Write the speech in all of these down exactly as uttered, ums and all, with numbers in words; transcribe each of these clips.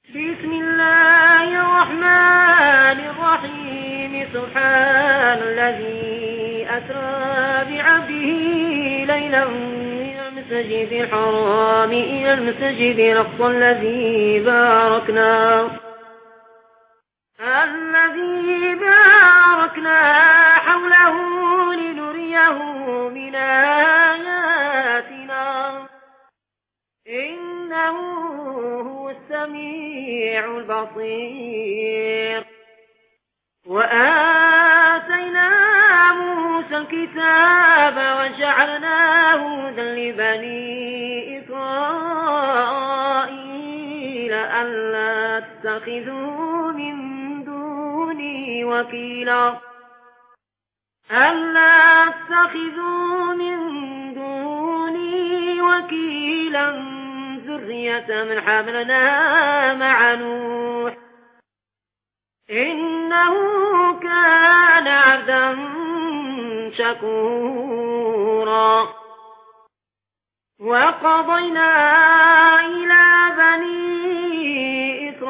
بسم الله الرحمن الرحيم. سبحان الذي أسرى بعبده ليلا من المسجد الحرام إلى المسجد الأقصى الذي باركنا الذي باركنا حوله لنريه من آياتنا إنه هو السميع البصير. وآتينا موسى الكتاب وجعلناه هدى لبني إسرائيل ألا تتخذوا من دوني وكيلا ألا تتخذوا من دوني وكيلا ذرية من حملنا مع نوح إنه كان عبدا شكورا. وقضينا إلى بني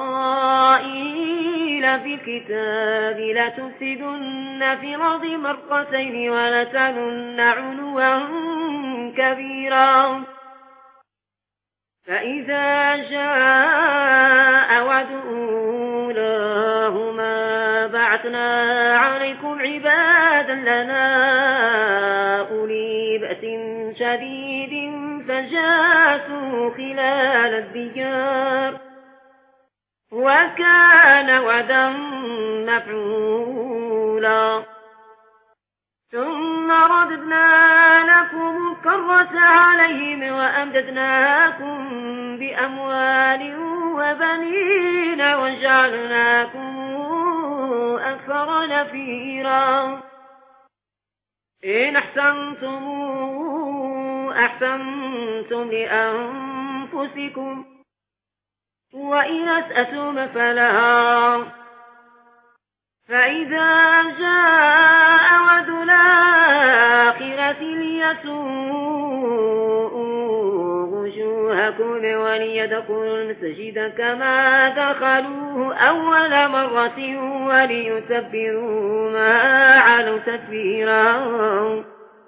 إسرائيل في الكتاب لتفسدن في الأرض مرتين ولتعلن علوا كبيرا. فإذا جاء وعد أولاهما بعثنا عليكم عبادا لنا أولي بأس شديد فجاسوا خلال الديار وكان وعدا مفعولا. ثم رددنا لكم الكرة عليهم وأمددناكم بأموال وبنين وجعلناكم أكثر نفيرا. إن أحسنتم أحسنتم لأنفسكم وإن أسأتم فلها. فإذا جاء وعد الآخرة ليسوءوا وجوهكم وليدخلوا المسجد كما دخلوه أول مرة وليتبروا ما علوا تتبيرا.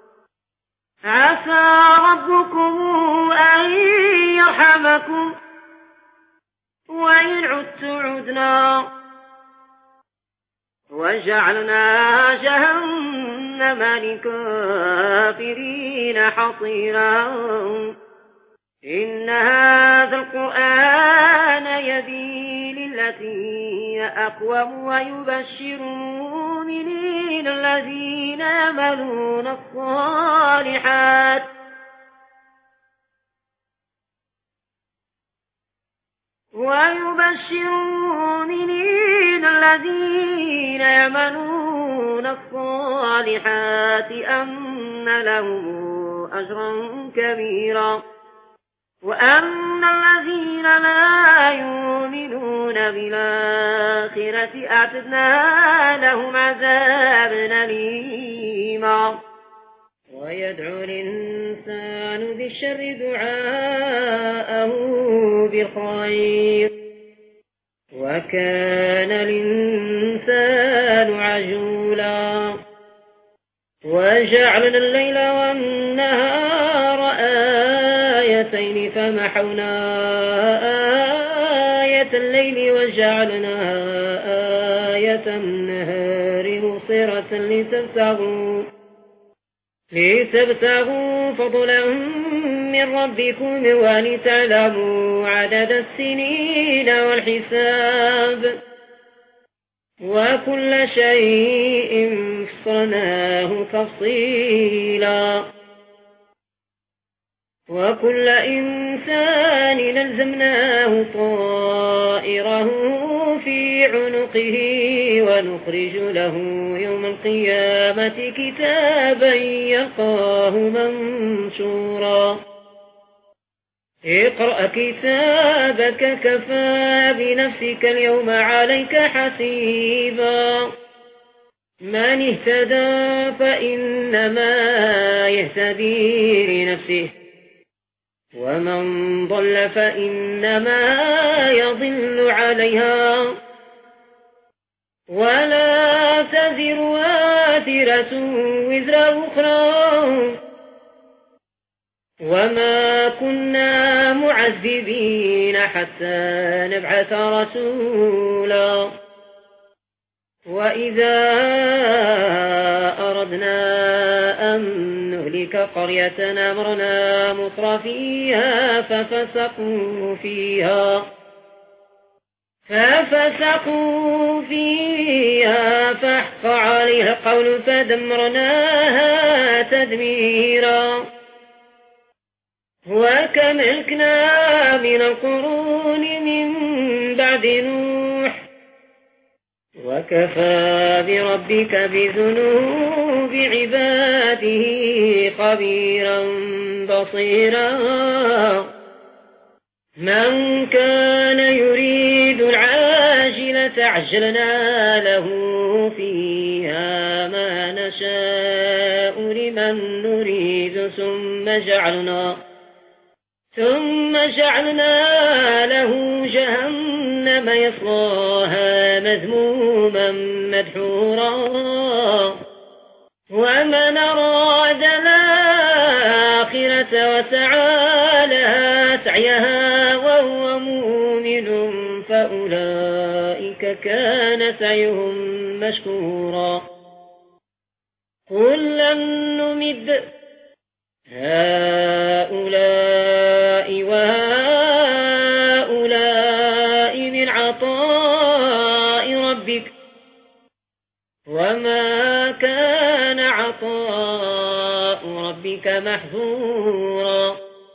عسى ربكم أن يرحمكم وإن عدتم عدنا وجعلنا جهنم للكافرين حصيرا. إن هذا القرآن يهدي للتي هي أقوم ويبشر المؤمنين الذين يعملون الصالحات ويبشر المؤمنين الذين يعملون الصالحات أن لهم أجرا كبيرا. وأن الذين لا يؤمنون بالآخرة أعتدنا لهم عذابا أليما. ويدعو الإنسان بالشر دعاءه بالخير وكان الإنسان عجولا. وجعلنا الليل والنهار آيتين فمحونا آية الليل وجعلنا آية النهار مبصرة لتبتغوا لتبتغوا فضلا من ربكم ولتعلموا عدد السنين والحساب وكل شيء فصلناه تفصيلا. وكل إنسان ألزمناه طائره في عنقه ونخرج له يوم القيامة كتابا يلقاه منشورا. اقرأ كتابك كفى بنفسك اليوم عليك حسيبا. من اهتدى فإنما يهتدي لنفسه ومن ضل فإنما يضل عليها ولا تزر وازرة وزر أخرى وما كنا معذبين حتى نبعث رسولا وإذا أردنا أن نهلك قرية أمرنا مترفيها ففسقوا فيها ففسقوا فيها فحق عليها القول فدمرناها تدميرا وكم أهلكنا من القرون من بعد نوح وكفى بربك بذنوب عباده خبيرا بصيرا من كان يريد العاجلة عجلنا له فيها ما نشاء لمن نريد ثم جعلنا ثم جعلنا له جهنم يصلاها مذموما مدحورا ومن أراد الآخرة وسعى لها سعيها وهو مؤمن فأولئك كان سعيهم مشكورا كلا نمد هؤلاء وهؤلاء من عطاء ربك وما كان عطاء ربك محظورا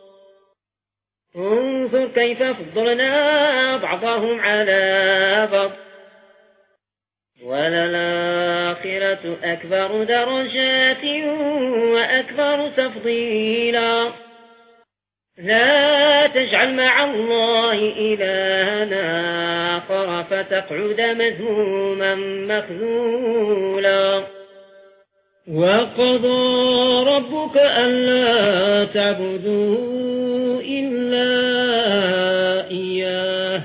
انظر كيف فضلنا بعضهم على بعض وللآخرة أكبر درجات وأكبر تفضيلا لا تجعل مع الله إلهنا آخر فتقعد مذموما مخذولا وقضى ربك ألا تعبدوا إلا إياه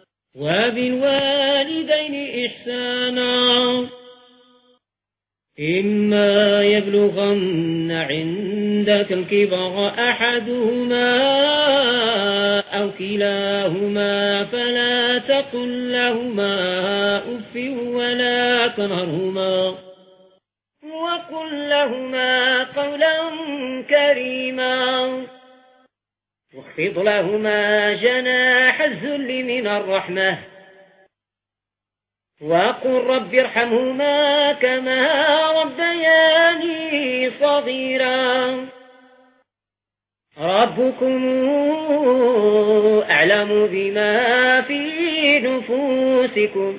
وبالوالدين إحسانا إما يبلغن عندك الكبر أحدهما أو كلاهما فلا تقل لهما أف ولا تنهرهما وقل لهما قولا كريما واخفض لهما جناح الذل من الرحمة وقل رب ارحمهما كما ربياني صغيرا ربكم أعلم بما في نفوسكم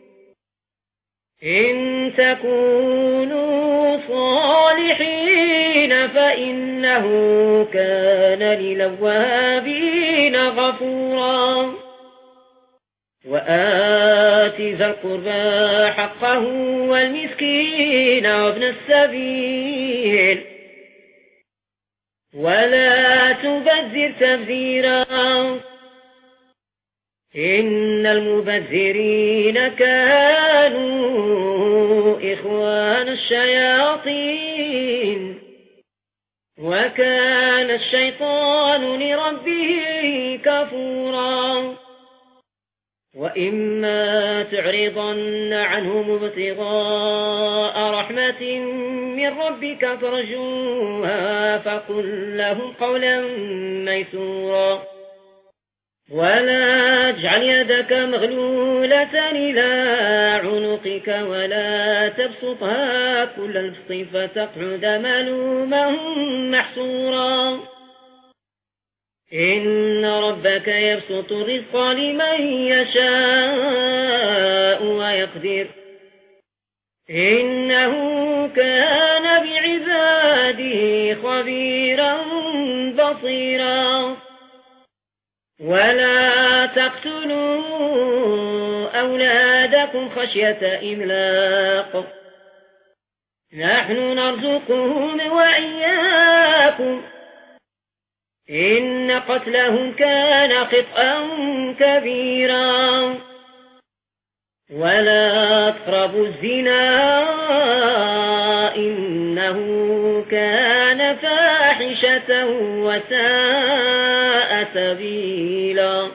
إن تكونوا صالحين فإنه كان للأوابين غفورا وآت ذا القربى حقه والمسكين وابن السبيل ولا تبذر تبذيرا إن المبذرين كانوا إخوان الشياطين وكان الشيطان لربه كفورا وإما تعرضن عنهم ابتغاء رحمة من ربك ترجوها فقل لهم قولا ميسورا ولا اجعل يدك مغلولة إلى عنقك ولا تبسطها كل البسط فتقعد ملوما محسورا إن ربك يبسط الرزق لمن يشاء ويقدر إنه كان بعباده خبيرا بصيرا ولا تقتلوا أولادكم خشية إملاق نحن نرزقهم وإياكم إن قتلهم كان خطأ كبيرا ولا تقربوا الزنا إنه كان فاحشة وساء سبيلا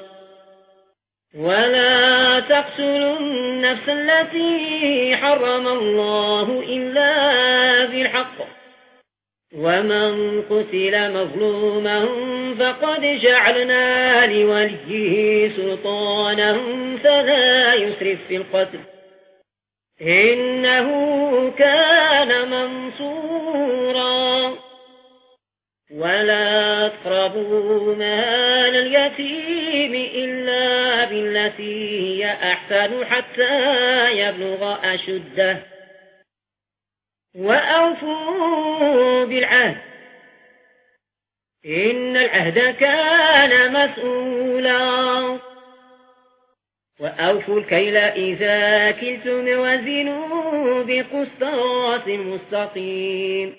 ولا تقتلوا النفس التي حرم الله إلا بالحق ومن قتل مظلوما فقد جعلنا لوليه سلطانا فلا يسرف في القتل إنه كان منصورا ولا تقربوا مال اليتيم إلا بالتي هي أحسن حتى يبلغ أشده وأوفوا بالعهد إن العهد كان مسؤولا وأوفوا الكيل إذا كلتم وزنوا بقسطاس مستقيم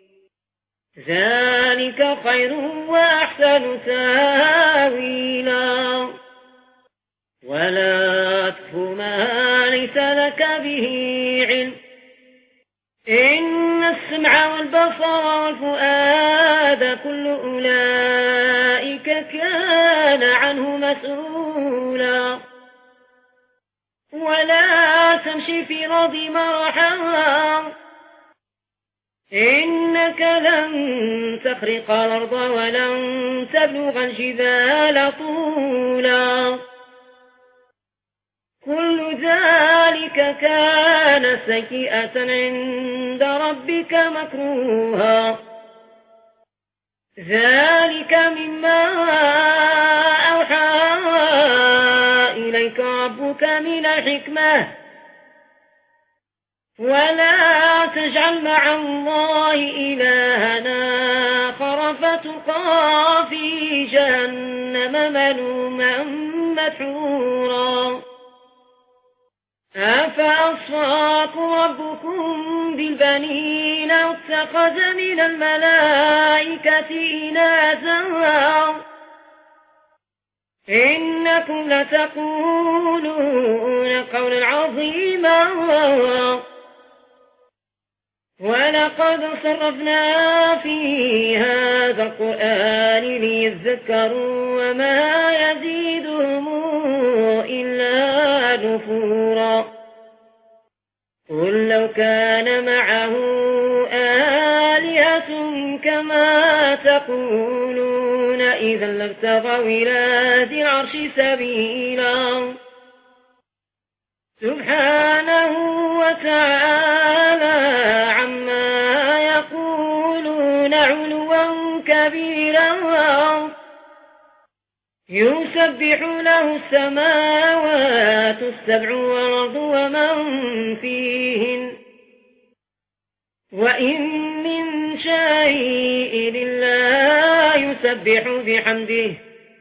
ذلك خير وأحسن تاويلا ولا تكف ما ليس لك به علم إن السمع والبصر والفؤاد كل أولئك كان عنه مسؤولا ولا تمشي في الأرض مرحا إنك لن تخرق الأرض ولن تبلغ الجبال طولا كل ذلك كان سيئة عند ربك مكروها ذلك مما أوحى إليك ربك من الحكمة ولا تجعل مع الله إلهنا آخر فتلقى في جهنم ملوما مدحورا أفأصفاكم ربكم بالبنين واتخذ من الملائكة إناثا إنكم لتقولون قولا عظيما ولقد صرفنا في هذا القرآن ليذكروا وما يزيدهم إلا نفورا قل لو كان معه آلهة كما تقولون إذا لابتغوا إلى ذي العرش سبيلا سبحانه وتعالى عما يقولون علوا كبيرا يسبح له السماوات السبع والأرض ومن فيهن وإن من شيء إلا يسبح بحمده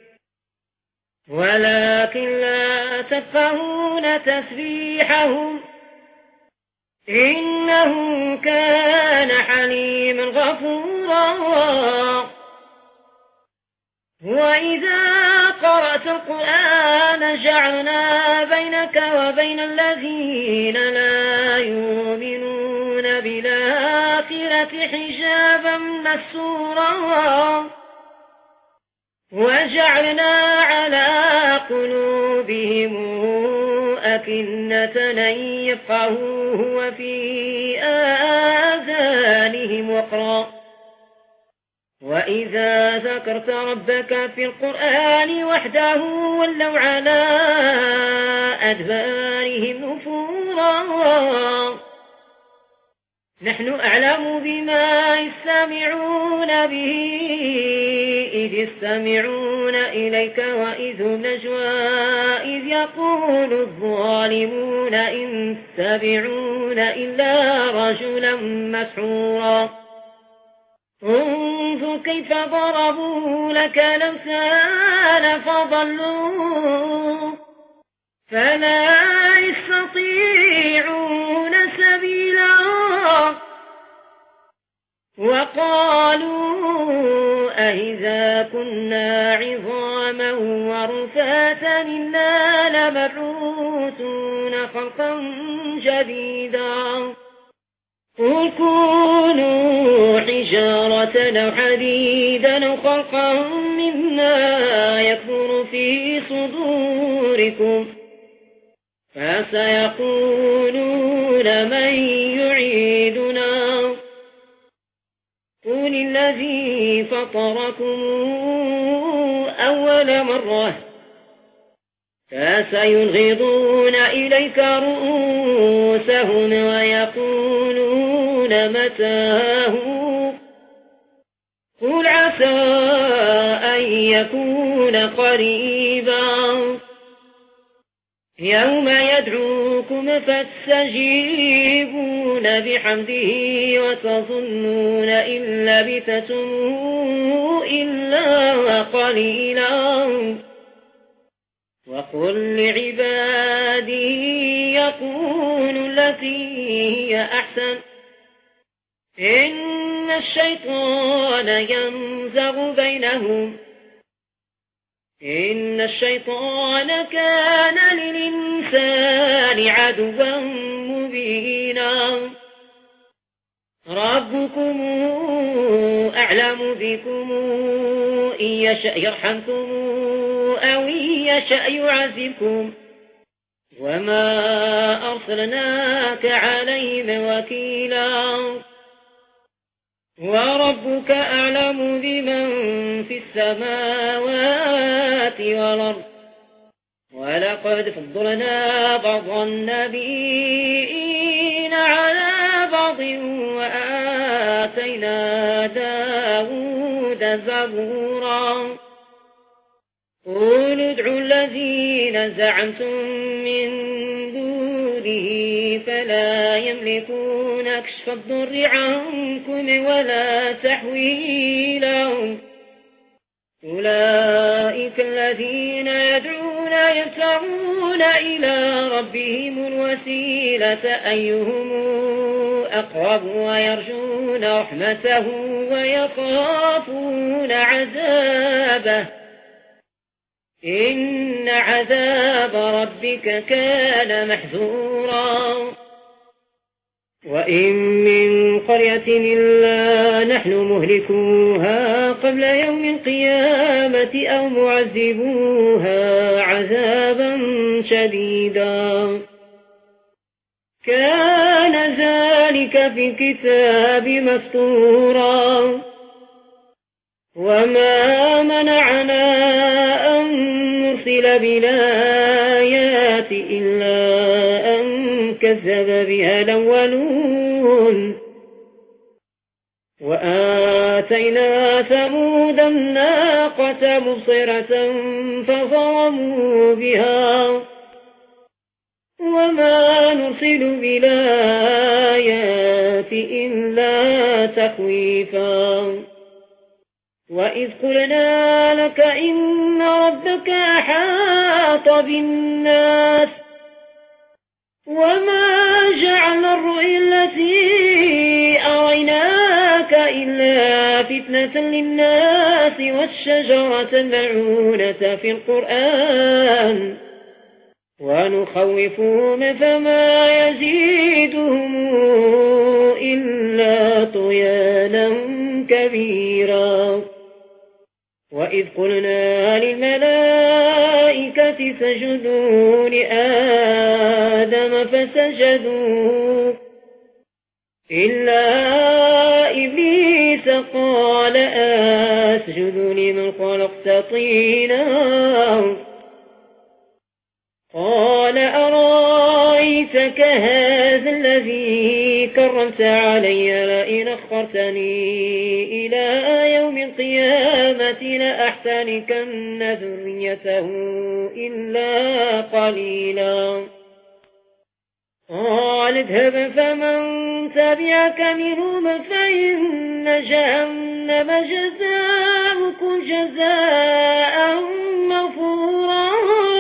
ولكن لا تفقهون تسبيحهم إنه كان حليما غفورا وإذا قرأت القرآن جعلنا بينك وبين الذين لا يؤمنون بالآخرة حجابا مستورا وجعلنا على قلوبهم أكنة أن يفقهوه وفي آذانهم وقرا وإذا ذكرت ربك في القرآن وحده ولوا على أدبارهم نفورا نحن أعلم بما يستمعون به إذ يستمعون إليك وإذ هم نجوى إذ يقول الظالمون إن تتبعون إلا رجلا مسحورا انظر كيف ضربوا لك الأمثال فضلوا فلا يستطيعون سبيلا وقالوا أئذا كنا عظاما ورفاتا إنا لمبعوثون خلقا جديدا قل كونوا حجارة أو حديدا أو خلقا مما يكبر في صدوركم فسيقولون من يعيدنا قل الذي فطركم أول مرة فسينغضون إليك رؤوسهم ويقولون متاه قل عسى أن يكون قريبا يوم يدعوكم فتستجيبون بحمده وتظنون إن لبثتم إلا قليلا وقل لعبادي يقول التي هي أحسن إن الشيطان ينزغ بينهم إن الشيطان كان للإنسان عدوا مبينا ربكم أعلم بكم إن يشأ يرحمكم أو إن يشأ يعذبكم وما أرسلناك عليهم وكيلا وربك أعلم بمن في السماوات والأرض ولقد فضلنا بعض النبيين على بعض وآتينا داود زبورا قل ادعوا الذين زعمتم من دونه فلا يملكون كشف الضر عنكم ولا تحويلا أولئك الذين يدعون يبتغون إلى ربهم الوسيلة أيهم أقرب ويرجون رحمته ويخافون عذابه إن عذاب ربك كان محذورا وإن من قرية إلا نحن مهلكوها قبل يوم القيامة أو معذبوها عذابا شديدا كان ذلك في الكتاب مسطورا وما منعنا أن نرسل بالآيات إلا أن كذب بها الأولون وآتينا ثمود الناقة مبصرة فظلموا بها وما نرسل بالآيات إلا تخويفا وإذ قلنا لك إن ربك أحاط بالناس وما جعلنا الرؤيا التي أريناك إلا فتنة للناس والشجرة الملعونة في القرآن ونخوفهم فما يزيدهم إلا طغيانا كبيرا وإذ قلنا للملائكة اسجدوا لآدم فسجدوا إلا إبليس قال أسجد لمن خلقت طينا قال أرأيتك هذا الذي كرمت علي لئن أخرتني إلى يوم القيامة لأحتركن ذريته إلا قليلا قال اذهب فمن تبعك منهم فإن جهنم جزاؤكم جزاء مغفورا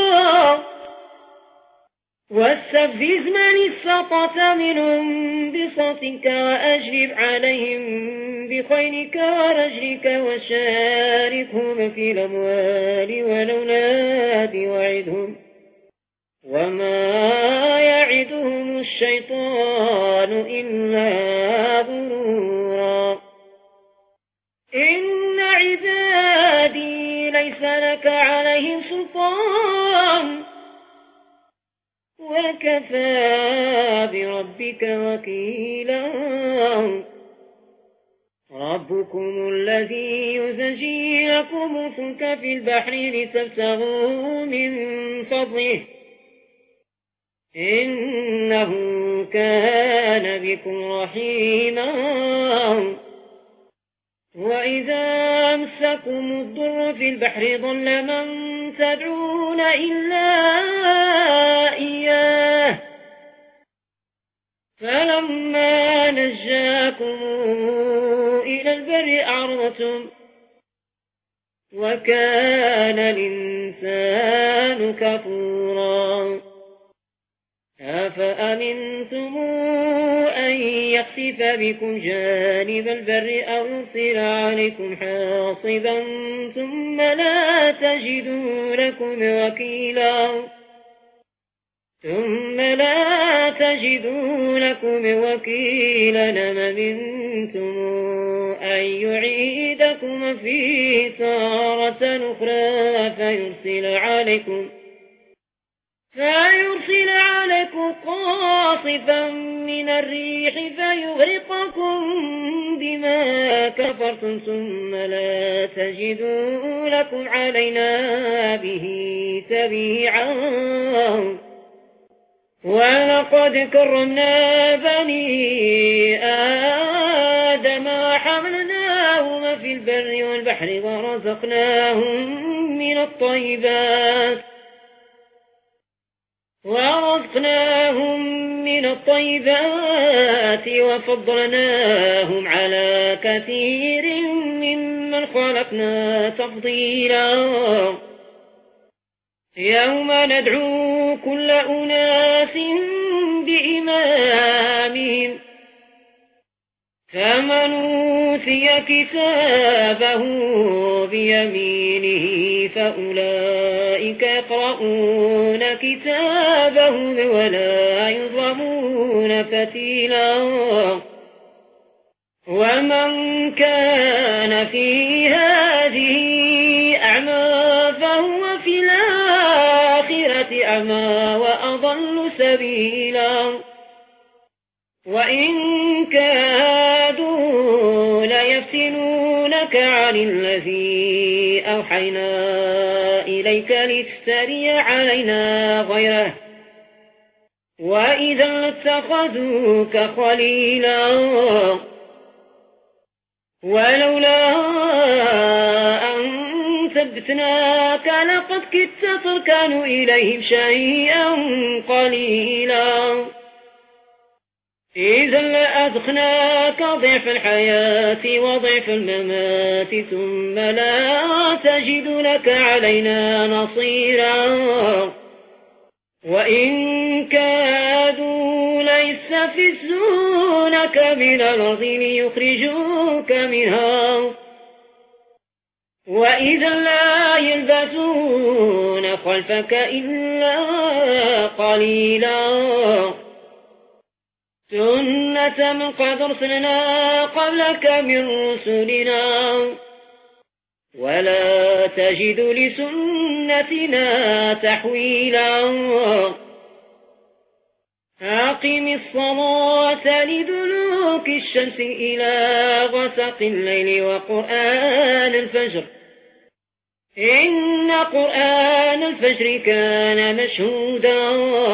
واستفزز من استطعت منهم بصوتك وأجلب عليهم بخيلك ورجلك وشاركهم في الأموال والأولاد وعدهم وما الشيطان إلا غرورا إن عبادي ليس لك عليهم سلطان وكفى بربك وكيلا ربكم الذي يزجي لكم الفلك في البحر لتبتغوا من فضله إنه كان بكم رحيما وإذا مسكم الضر في البحر ضل من تدعون إلا إياه فلما نجاكم إلى البر أعرضتم وكان الإنسان كفورا أفأمنتم أن يخسف بكم جانب البر أو يرسل عليكم حاصبا ثم لا تجدوا لكم وكيلا ثم لا تجدوا لكم وكيلا أمنتم أن يعيدكم فيه تارة أخرى فيرسل عليكم فيرسل عليكم قاصفا من الريح فيغرقكم بما كفرتم ثم لا تجدوا لكم علينا به تبيعا ولقد كرمنا بني آدم وحملناهم في البر والبحر ورزقناهم من الطيبات ورزقناهم من الطيبات وفضلناهم على كثير ممن خلقنا تفضيلا يوم ندعو كل أناس بإمامهم فمن أوتي كتابه بيمينه فأولئك يقرؤون كتابهم ولا يظلمون فتيلا ومن كان في هذه أعمى فهو في الآخرة أعمى وأضل سبيلا وإن كادوا ليفتنونك عن الذي أوحينا إليك لتفتري علينا غيره وإذا لاتخذوك خليلا ولولا أن ثبتناك لقد كدت تركن إليهم شيئا قليلا إذا لأذقناك ضعف الحياة وضعف الممات ثم لا تجد لك علينا نصيرا وإن كادوا ليستفزونك من الأرض ليخرجوك منها وإذا لا يلبثون خلفك إلا قليلا سنة من قد أرسلنا قبلك من رسلنا ولا تجد لسنتنا تحويلا أقم الصلاة لدلوك الشمس إلى غسق الليل وقرآن الفجر إن قرآن الفجر كان مشهودا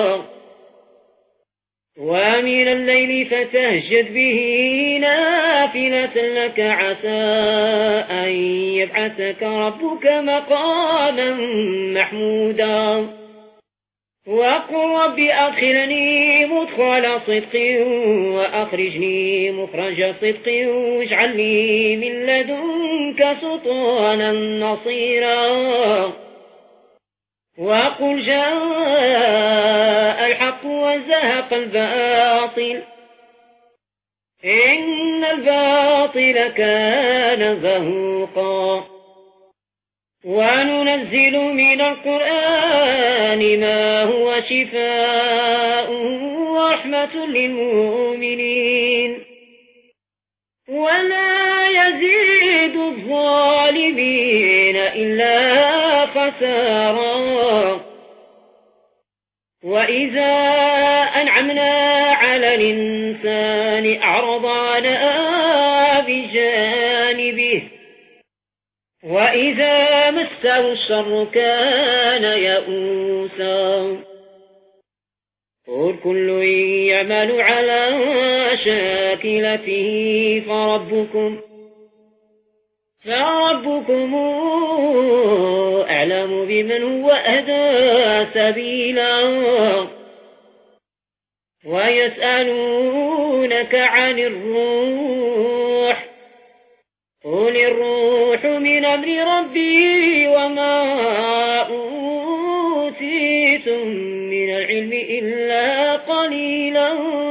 ومن الليل فتهجد به نافلة لك عسى أن يبعثك ربك مقاما محمودا وقل رب أدخلني مدخل صدق وأخرجني مخرج صدق واجعل لي من لدنك سلطانا نصيرا وقل جاء الحق وزهق الباطل إن الباطل كان زهوقا وننزل من القرآن ما هو شفاء ورحمة للمؤمنين ولا يزيد الظالمين إلا خسارا. وإذا أنعمنا على الإنسان أعرض عنها بجانبه وإذا مسه الشر كان يئوسا. قل كل يعمل على شاكلته فربكم فربكم أعلم بمن هو أهدى سبيلا. ويسألونك عن الروح قل الروح من أمر ربي وما أوتيتم من العلم إلا قليلا.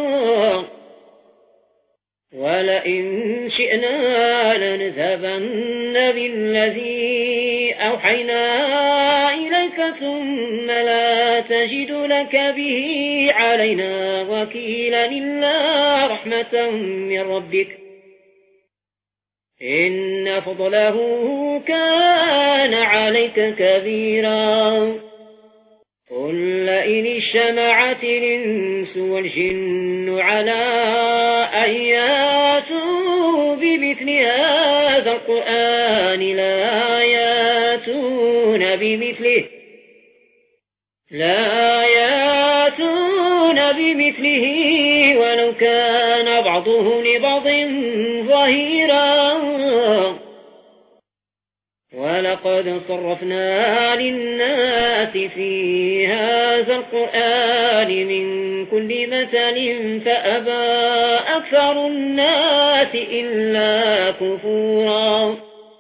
ولئن شئنا لنذهبن بالذي أوحينا إليك ثم لا تجد لك به علينا وكيلا إلا رحمة من ربك إن فضله كان عليك كبيرا. قل لئن اجتمعت الإنس والجن على أن ياتوا بمثل هذا القرآن لا ياتون بمثله لا ياتون بمثله ولو كان بعضهم لبعض ظهيرا. ولقد صرفنا للناس في هذا القرآن من كل مثل فأبى أكثر الناس إلا كفورا.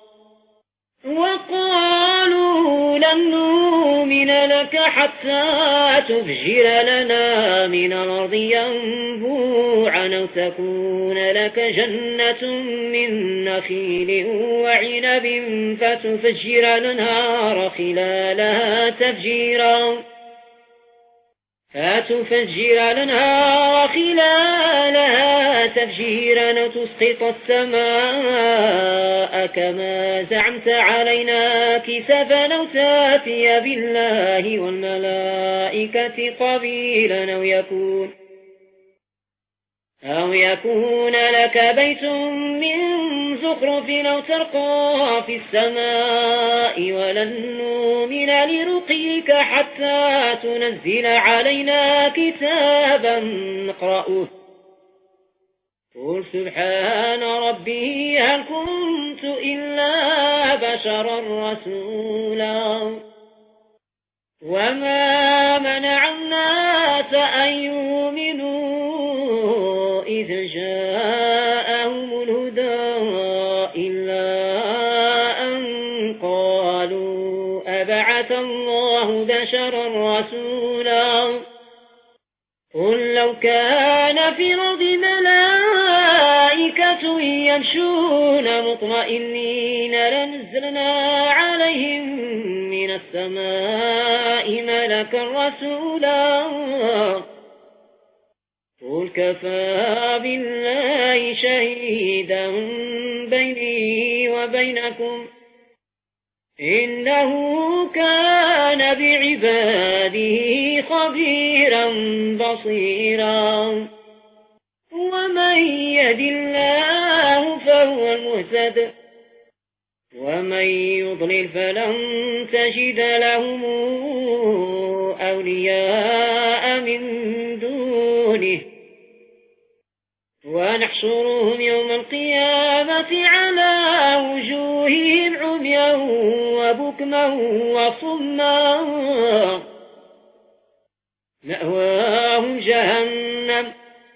وقالوا لن نؤمن لك حتى تفجر لنا من الأرض ينبوعا أو تكون لك جنة من نخيل وعنب فتفجر الأنهار خلالها تفجيرا فتفجر الأنهار خلالها تفجيرا تسقط السماء كما زعمت علينا كسفا أو تاتي بالله والملائكة قبيلا أو يكون أو يكون لك بيت من زخرف أو ترقى في السماء ولن نؤمن لرقيك حتى تنزل علينا كتابا نقرأه. قل سبحان ربي هل كنت إلا بشرا رسولا. وما منع الناس أن يؤمنوا إذ جاءهم الهدى إلا أن قالوا أبعث الله بشرا رسولا. قل لو كان في الأرض ملائكة يمشون مطمئنين لنزلنا عليهم من السماء ملكا رسولا. قل كفى بالله شهيدا بيني وبينكم إنه كان بعباده خبيرا بصيرا. ومن يهد الله فهو المهتد ومن يضلل فلن تجد لهم أولياء من دونه. ونحشرهم يوم القيامة على وجوههم عميا وبكما وصما مأواهم جهنم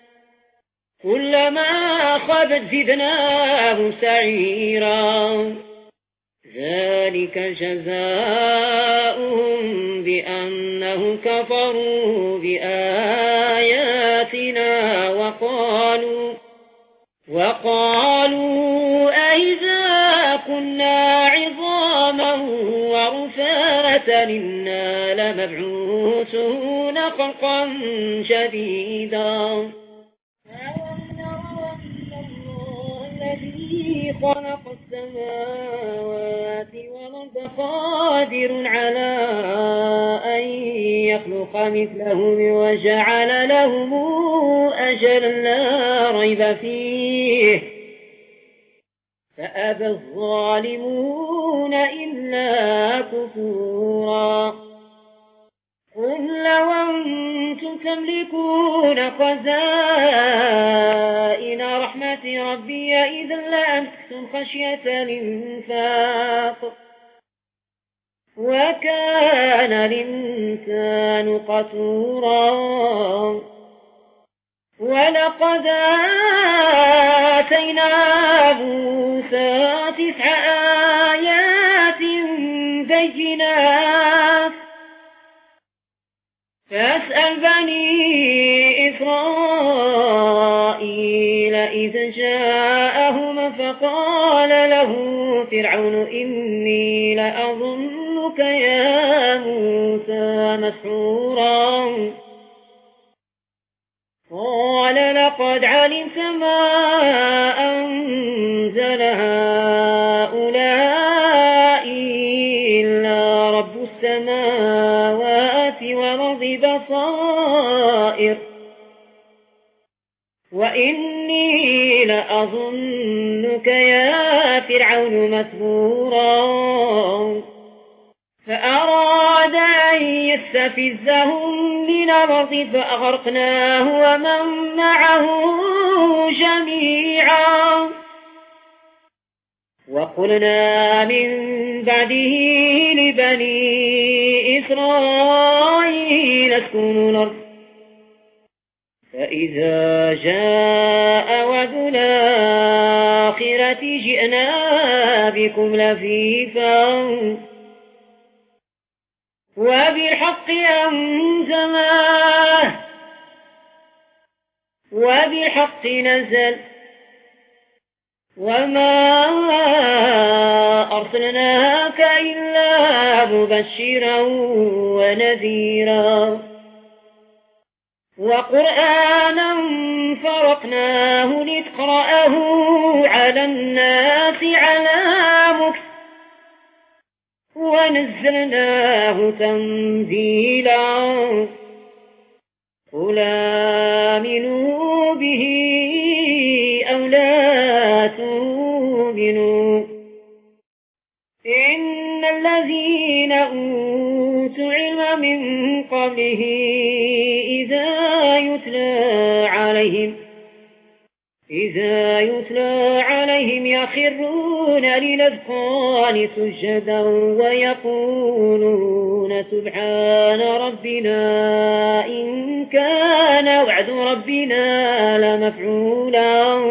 كلما خبت زدناهم سعيرا. ذلك جزاؤهم بأنهم كفروا بآياتنا وقالوا وقالوا أئذا كنا عظاما عظاما ورفاتا إنا لمبعوثون خلقا جديدا الذي خلق السماوات والأرض قادر على أن يخلق مثلهم وجعل لهم أجلا لا ريب فيه فأبى الظالمون إلا كفورا قل لو أنتم تملكون خزائن رحمة ربي إذا لأمسكتم خشية الإنفاق وكان الإنسان قتورا ولقد آتينا موسى تسع آيات بينات فاسأل بني إسرائيل إذ جاءهم فقال له فرعون إني لأظنك يا موسى مسحورا قال لقد علمت ما أنزل هؤلاء إلا رب السماوات والأرض بصائر وإني لأظنك يا فرعون مثبورا فأراد أن يستفزهم من الأرض فأغرقناه ومن معه جميعا وقلنا من بعده لبني إسرائيل اسكنوا الأرض فإذا جاء وعد الآخرة جئنا بكم لفيفا وبالحق أنزلناه وبالحق نزل وما أرسلناك إلا مبشرا ونذيرا وقرآنا فرقناه لتقرأه على الناس على مكث ونزلناه تنزيلا قل آمنوا به أو لا تؤمنوا إن الذين أوتوا علم من قبله إذا يتلى عليهم إذا يتلى عليهم يخرون للأذقان سجدا ويقولون سبحان ربنا إن كان وعد ربنا لمفعولا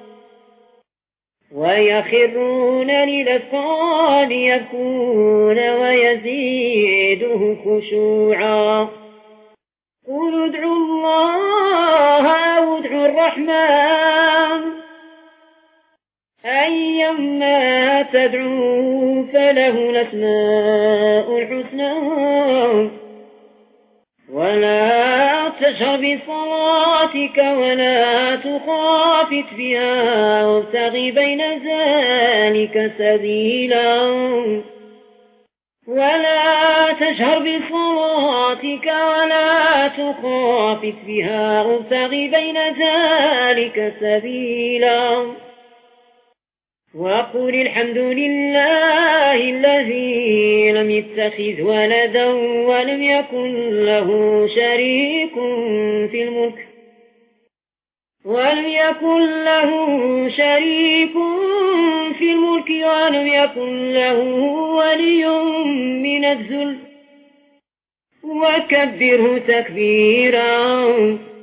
ويخرون للأذقان يبكون ويزيده خشوعا قل ادعوا الله أو ادعوا الرحمن أيما تدعوا فله الأسماء الحسنى ولا تجهر بصلاتك ولا تخافت بها وابتغ بين ذلك سبيلا ولا تجهر بصلاتك ولا تخافت بها وابتغ بين ذلك سبيلا وقل الحمد لله الذي لم يتخذ ولدا ولم يكن له شريك في الملك ولم يكن له شريك في الملك ولم يكن له ولي من الذل وكبره تكبيرا